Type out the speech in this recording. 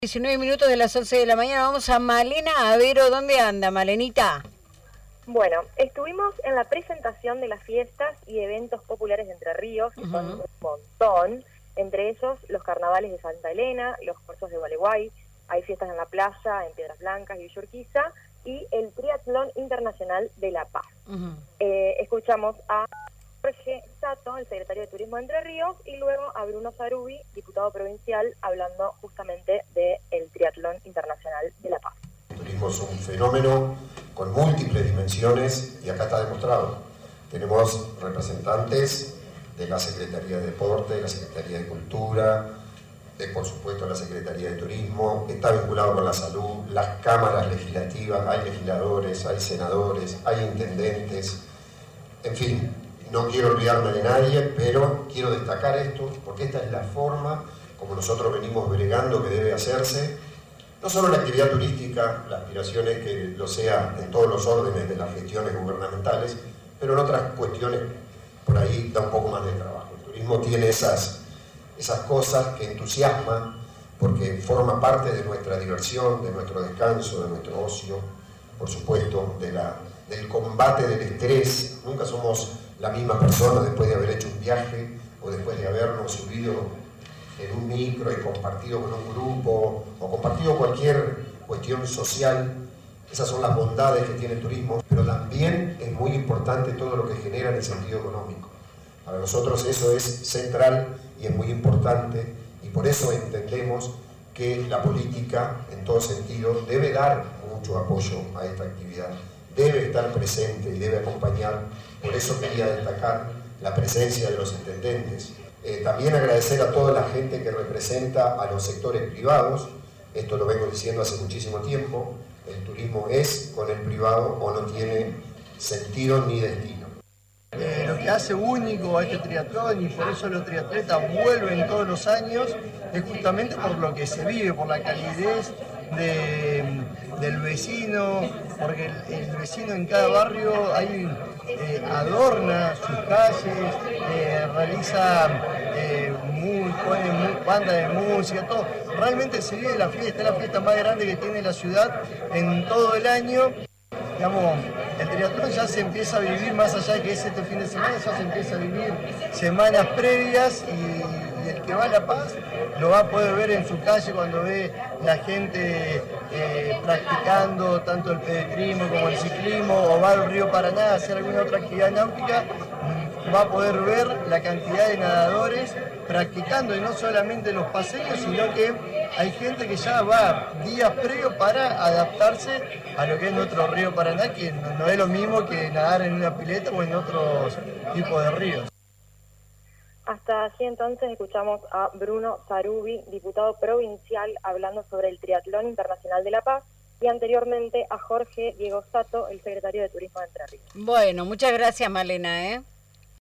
19 minutos de las 11 de la mañana, vamos a Malena Avero. ¿Dónde anda, Malenita? Bueno, estuvimos en la presentación de las fiestas y eventos populares de Entre Ríos, que son un montón, entre ellos los carnavales de Santa Elena, los cursos de Gualeguay, hay fiestas en la playa, en Piedras Blancas y Villa Urquiza, y el Triatlón Internacional de La Paz. Escuchamos a Jorge Sato, el secretario de Turismo de Entre Ríos, y luego a Bruno Sarubi, diputado provincial, hablando justamente del Triatlón Internacional de La Paz. El turismo es un fenómeno con múltiples dimensiones y acá está demostrado. Tenemos representantes de la Secretaría de Deporte, de la Secretaría de Cultura, por supuesto la Secretaría de Turismo, está vinculado con la salud, las cámaras legislativas, hay legisladores, hay senadores, hay intendentes, en fin. No quiero olvidarme de nadie, pero quiero destacar esto, porque esta es la forma como nosotros venimos bregando que debe hacerse, no solo la actividad turística, la aspiración es que lo sea en todos los órdenes de las gestiones gubernamentales, pero en otras cuestiones por ahí da un poco más de trabajo. El turismo tiene esas cosas que entusiasman, porque forma parte de nuestra diversión, de nuestro descanso, de nuestro ocio, por supuesto, del combate del estrés. Nunca somos la misma persona después de haber hecho un viaje o después de habernos subido en un micro y compartido con un grupo o compartido cualquier cuestión social. Esas son las bondades que tiene el turismo, pero también es muy importante todo lo que genera en el sentido económico. Para nosotros eso es central y es muy importante, y por eso entendemos que la política, en todo sentido, debe dar mucho apoyo a esta actividad, debe estar presente y debe acompañar. Por eso quería destacar la presencia de los intendentes. También agradecer a toda la gente que representa a los sectores privados. Esto lo vengo diciendo hace muchísimo tiempo. El turismo es con el privado o no tiene sentido ni destino. Lo que hace único a este triatlón, y por eso los triatletas vuelven todos los años, es justamente por lo que se vive, por la calidez del vecino, porque el vecino en cada barrio adorna sus calles, realiza pone banda de música, todo. Realmente se vive la fiesta, es la fiesta más grande que tiene la ciudad en todo el año. Digamos, el triatlón ya se empieza a vivir, más allá de que es este fin de semana, ya se empieza a vivir semanas previas, y el que va a La Paz lo va a poder ver en su calle cuando ve la gente practicando tanto el pedestrismo como el ciclismo, o va al río Paraná a hacer alguna otra actividad náutica. Va a poder ver la cantidad de nadadores practicando, y no solamente los paseos, sino que hay gente que ya va días previos para adaptarse a lo que es nuestro río Paraná, que no es lo mismo que nadar en una pileta o en otros tipos de ríos. Hasta allí entonces escuchamos a Bruno Sarubi, diputado provincial, hablando sobre el Triatlón Internacional de La Paz, y anteriormente a Jorge Diego Sato, el secretario de Turismo de Entre Ríos. Bueno, muchas gracias, Malena,